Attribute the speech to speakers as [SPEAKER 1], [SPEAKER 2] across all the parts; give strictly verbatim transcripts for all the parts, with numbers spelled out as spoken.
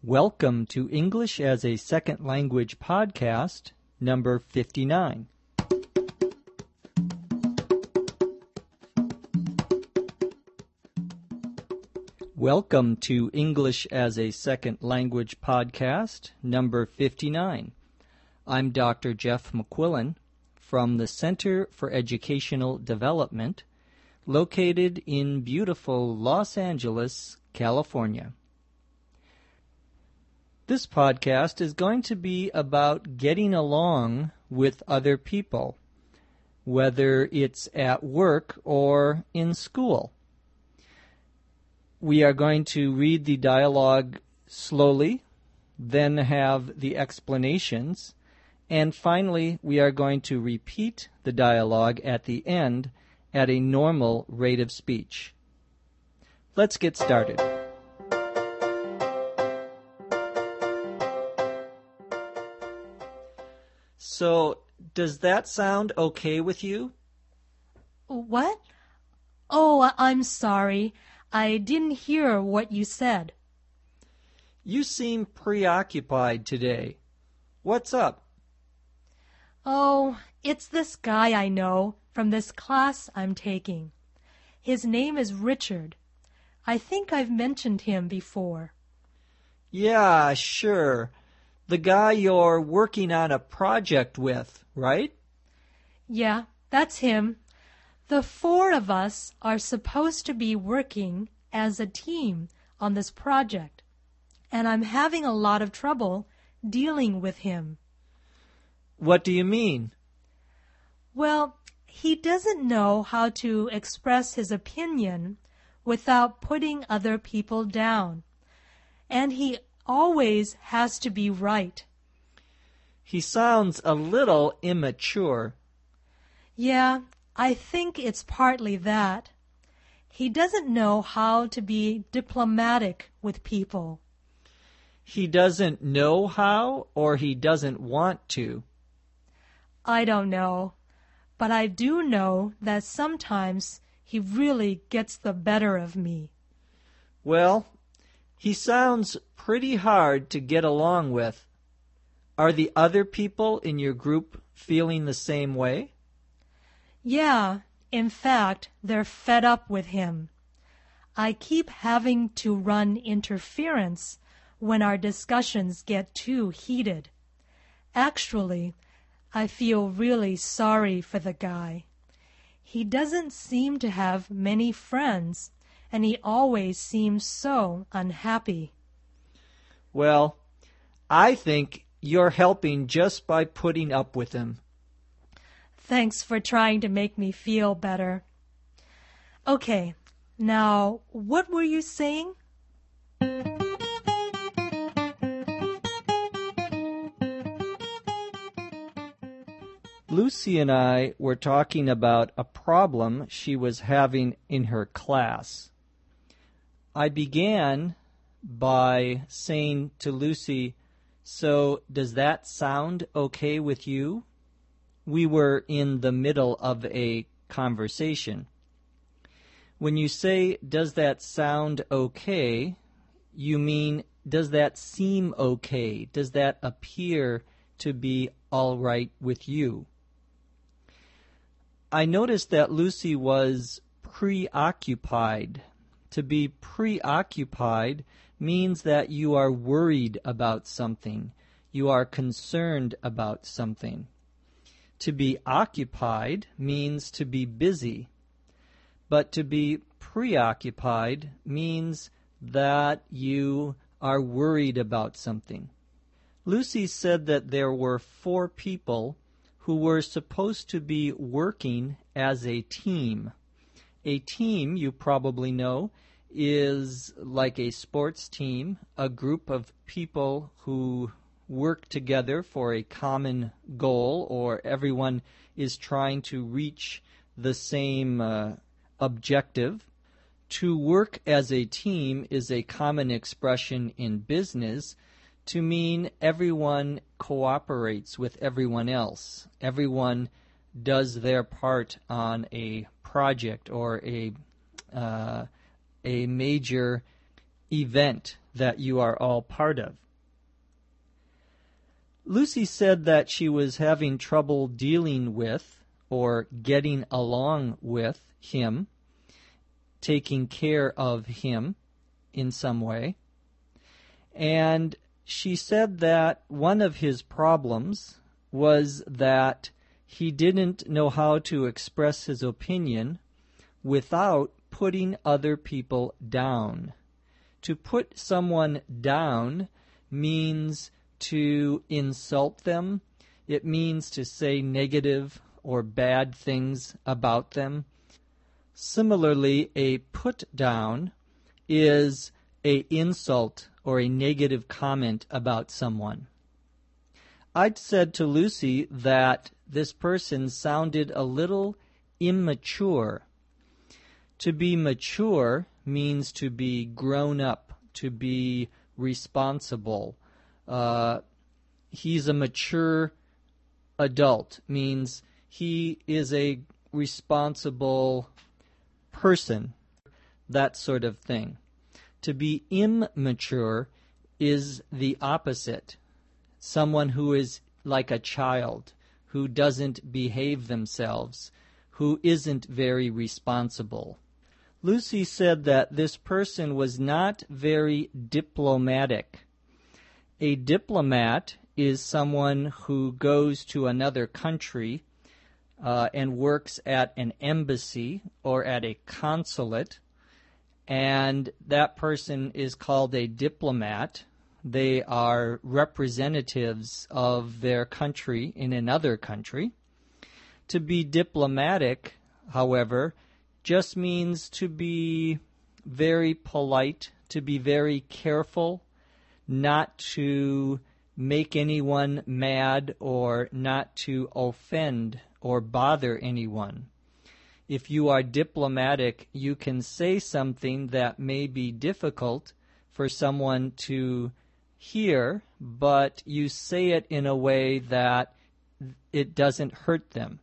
[SPEAKER 1] Welcome to English as a Second Language podcast, number fifty-nine. Welcome to English as a Second Language podcast, number fifty-nine. I'm Doctor Jeff McQuillan from the Center for Educational Development, located in beautiful Los Angeles, California. This podcast is going to be about getting along with other people, whether it's at work or in school. We are going to read the dialogue slowly, then have the explanations, and finally we are going to repeat the dialogue at the end at a normal rate of speech. Let's get started. So, does that sound okay with you?
[SPEAKER 2] What? Oh, I'm sorry. I didn't hear what you said.
[SPEAKER 1] You seem preoccupied today. What's up?
[SPEAKER 2] Oh, it's this guy I know from this class I'm taking. His name is Richard. I think I've mentioned him before.
[SPEAKER 1] Yeah, sure. The guy you're working on a project with, right?
[SPEAKER 2] Yeah, that's him. The four of us are supposed to be working as a team on this project, and I'm having a lot of trouble dealing with him.
[SPEAKER 1] What do you mean?
[SPEAKER 2] Well, he doesn't know how to express his opinion without putting other people down, and he always has to be right.
[SPEAKER 1] He sounds a little immature.
[SPEAKER 2] Yeah, I think it's partly that. He doesn't know how to be diplomatic with people.
[SPEAKER 1] He doesn't know how, or he doesn't want to?
[SPEAKER 2] I don't know, but I do know that sometimes he really gets the better of me.
[SPEAKER 1] Well, he sounds pretty hard to get along with. Are the other people in your group feeling the same way?
[SPEAKER 2] Yeah, in fact, they're fed up with him. I keep having to run interference when our discussions get too heated. Actually, I feel really sorry for the guy. He doesn't seem to have many friends, and he always seems so unhappy.
[SPEAKER 1] Well, I think you're helping just by putting up with him.
[SPEAKER 2] Thanks for trying to make me feel better. Okay, now, what were you saying?
[SPEAKER 1] Lucy and I were talking about a problem she was having in her class. I began by saying to Lucy, "So does that sound okay with you?" We were in the middle of a conversation. When you say, "Does that sound okay?" you mean, does that seem okay? Does that appear to be all right with you? I noticed that Lucy was preoccupied. To be preoccupied means that you are worried about something. You are concerned about something. To be occupied means to be busy. But to be preoccupied means that you are worried about something. Lucy said that there were four people who were supposed to be working as a team. A team, you probably know, is like a sports team, a group of people who work together for a common goal, or everyone is trying to reach the same uh, objective. To work as a team is a common expression in business to mean everyone cooperates with everyone else. Everyone does their part on a project or a uh, a major event that you are all part of. Lucy said that she was having trouble dealing with or getting along with him, taking care of him in some way. And she said that one of his problems was that he didn't know how to express his opinion without putting other people down. To put someone down means to insult them. It means to say negative or bad things about them. Similarly, a put down is a insult or a negative comment about someone. I'd said to Lucy that this person sounded a little immature. To be mature means to be grown up, to be responsible. Uh, he's a mature adult, means he is a responsible person, that sort of thing. To be immature is the opposite. Someone who is like a child, who doesn't behave themselves, who isn't very responsible. Lucy said that this person was not very diplomatic. A diplomat is someone who goes to another country uh, and works at an embassy or at a consulate, and that person is called a diplomat. They are representatives of their country in another country. To be diplomatic, however, just means to be very polite, to be very careful, not to make anyone mad or not to offend or bother anyone. If you are diplomatic, you can say something that may be difficult for someone to hear, but you say it in a way that it doesn't hurt them.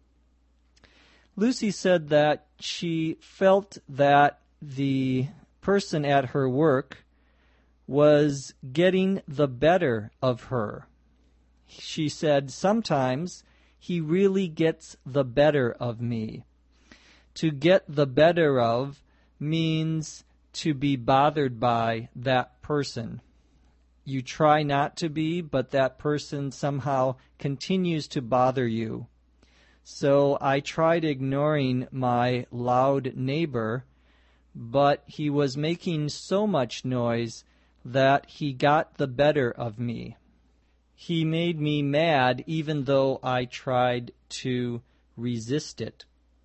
[SPEAKER 1] Lucy said that she felt that the person at her work was getting the better of her. She said, sometimes he really gets the better of me. To get the better of means to be bothered by that person. You try not to be, but that person somehow continues to bother you. So I tried ignoring my loud neighbor, but he was making so much noise that he got the better of me. He made me mad even though I tried to resist it.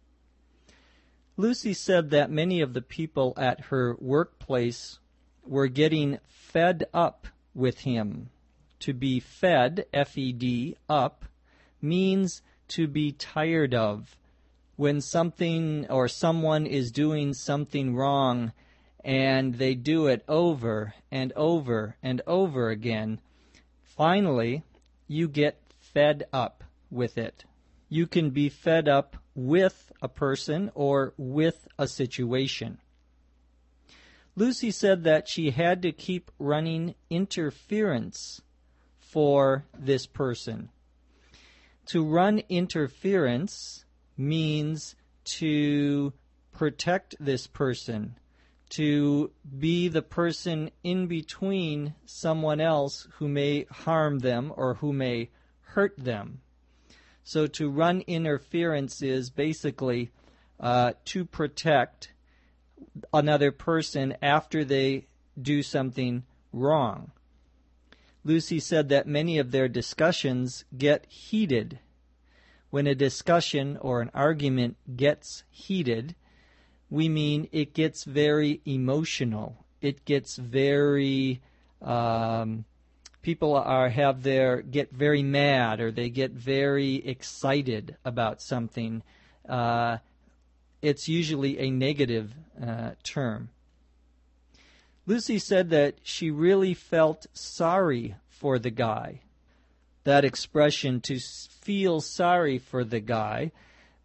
[SPEAKER 1] Lucy said that many of the people at her workplace were getting fed up with him. To be fed, F E D, up, means to be tired of. When something or someone is doing something wrong and they do it over and over and over again, finally you get fed up with it. You can be fed up with a person or with a situation. Lucy said that she had to keep running interference for this person. To run interference means to protect this person, to be the person in between someone else who may harm them or who may hurt them. So to run interference is basically uh, to protect another person after they do something wrong. Lucy said that many of their discussions get heated. When a discussion or an argument gets heated, we mean it gets very emotional. It gets very, um, people are have their get very mad or they get very excited about something. Uh, it's usually a negative uh, term. Lucy said that she really felt sorry for the guy. That expression, to feel sorry for the guy,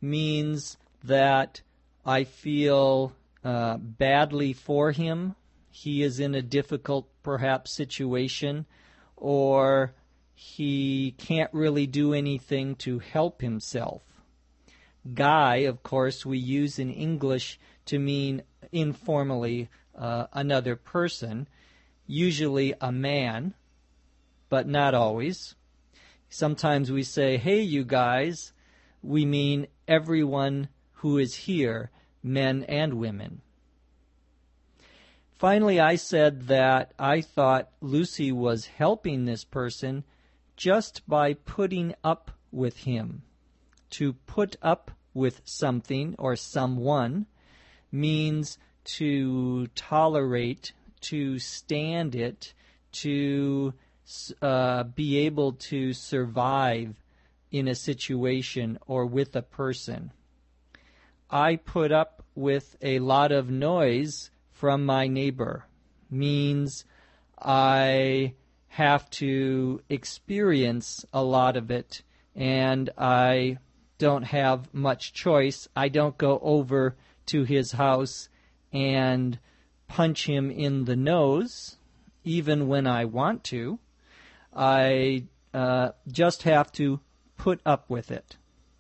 [SPEAKER 1] means that I feel uh, badly for him. he is in a difficult, perhaps, situation, or he can't really do anything to help himself. Guy, of course, we use in English to mean informally uh, another person, usually a man, but not always. Sometimes we say, hey, you guys. We mean everyone who is here, men and women. Finally, I said that I thought Lucy was helping this person just by putting up with him. To put up with something or someone means to tolerate, to stand it, to uh, be able to survive in a situation or with a person. I put up with a lot of noise from my neighbor means I have to experience a lot of it, and I don't have much choice. I don't go over to his house and punch him in the nose, even when I want to. I uh, just have to put up with it.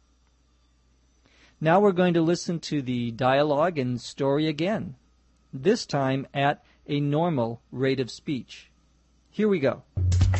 [SPEAKER 1] Now we're going to listen to the dialogue and story again, this time at a normal rate of speech. Here we go.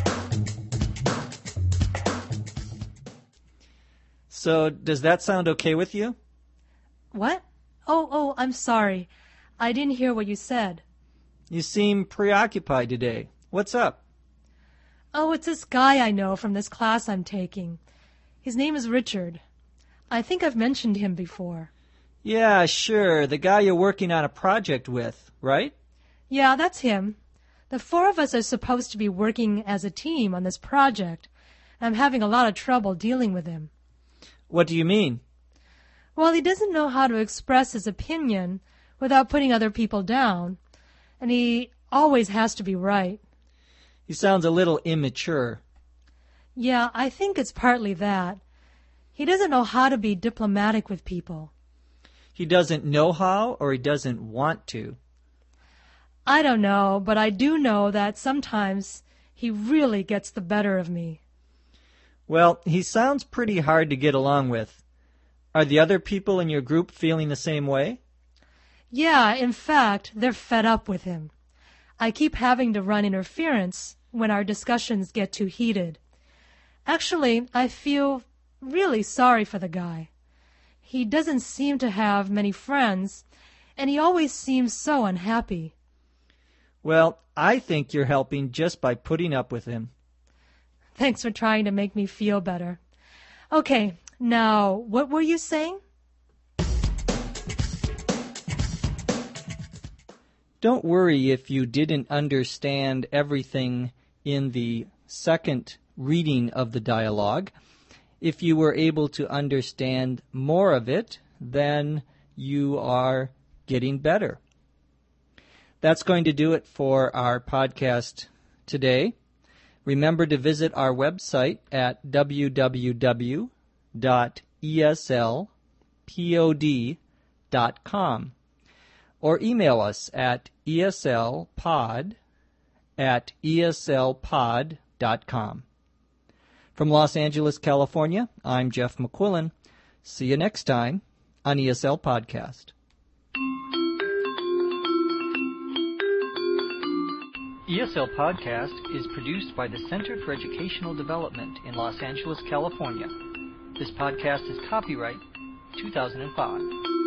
[SPEAKER 1] So, does that sound okay with you?
[SPEAKER 2] What? Oh, oh, I'm sorry. I didn't hear what you said.
[SPEAKER 1] You seem preoccupied today. What's up?
[SPEAKER 2] Oh, it's this guy I know from this class I'm taking. His name is Richard. I think I've mentioned him before.
[SPEAKER 1] Yeah, sure. The guy you're working on a project with, right?
[SPEAKER 2] Yeah, that's him. The four of us are supposed to be working as a team on this project. I'm having a lot of trouble dealing with him.
[SPEAKER 1] What do you mean?
[SPEAKER 2] Well, he doesn't know how to express his opinion without putting other people down, and he always has to be right.
[SPEAKER 1] He sounds a little immature.
[SPEAKER 2] Yeah, I think it's partly that. He doesn't know how to be diplomatic with people.
[SPEAKER 1] He doesn't know how, or he doesn't want to?
[SPEAKER 2] I don't know, but I do know that sometimes he really gets the better of me.
[SPEAKER 1] Well, he sounds pretty hard to get along with. Are the other people in your group feeling the same way?
[SPEAKER 2] Yeah, in fact, they're fed up with him. I keep having to run interference when our discussions get too heated. Actually, I feel really sorry for the guy. He doesn't seem to have many friends, and he always seems so unhappy.
[SPEAKER 1] Well, I think you're helping just by putting up with him.
[SPEAKER 2] Thanks for trying to make me feel better. Okay, now, what were you saying?
[SPEAKER 1] Don't worry if you didn't understand everything in the second reading of the dialogue. If you were able to understand more of it, then you are getting better. That's going to do it for our podcast today. Remember to visit our website at w w w dot e s l pod dot com or email us at eslpod at eslpod dot com. From Los Angeles, California, I'm Jeff McQuillan. See you next time on E S L Podcast. E S L Podcast is produced by the Center for Educational Development in Los Angeles, California. This podcast is copyright two thousand five.